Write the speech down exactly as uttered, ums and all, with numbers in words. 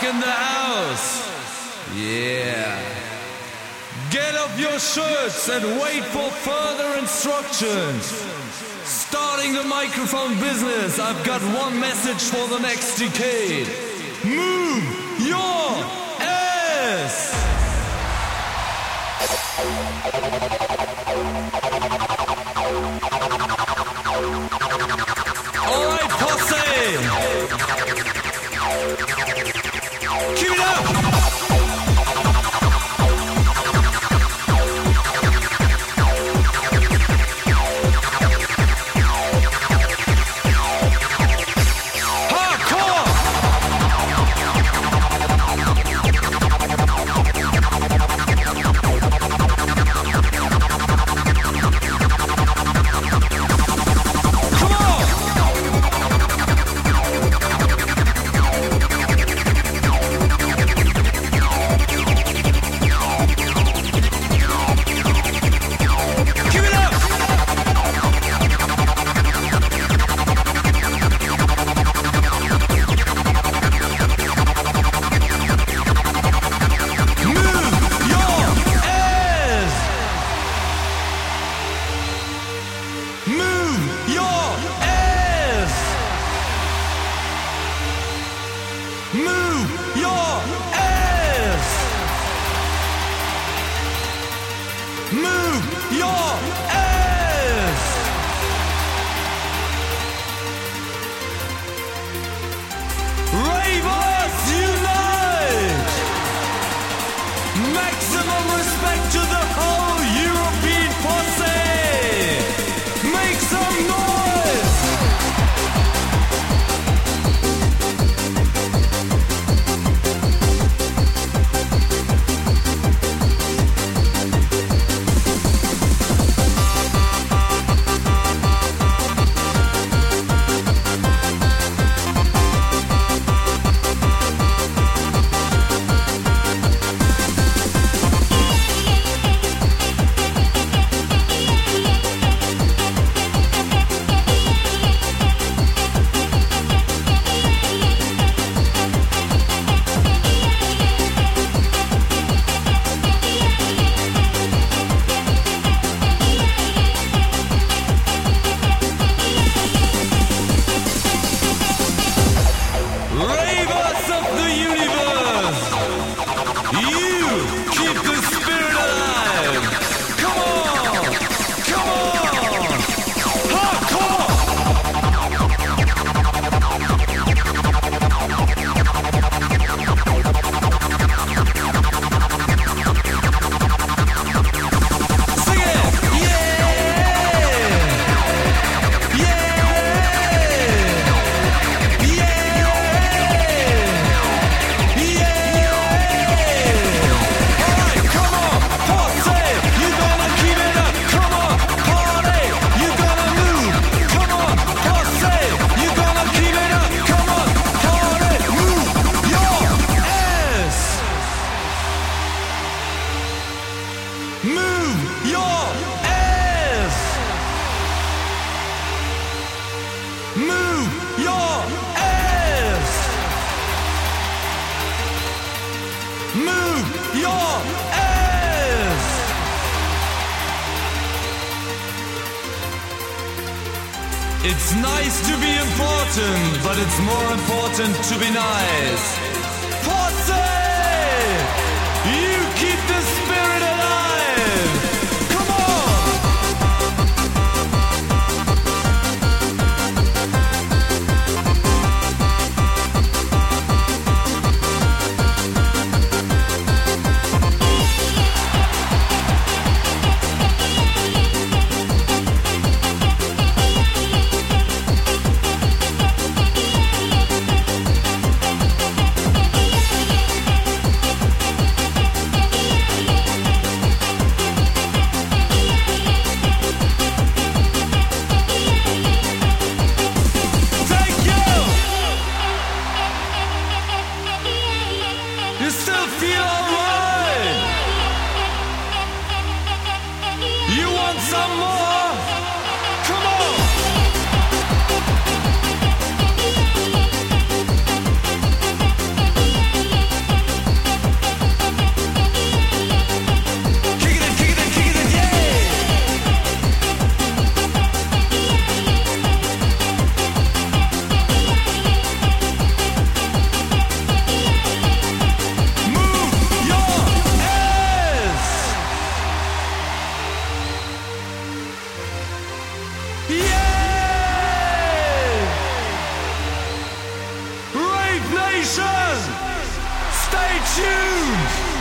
in the house. Yeah. Get off your shirts and wait for further instructions. Starting the microphone business, I've got one message for the next decade. Move your ass! All right, posse! Keep it up! It's nice to be important, but it's more important to be nice. Posse! You keep the spirit alive! Come Yeah. station. Stay tuned.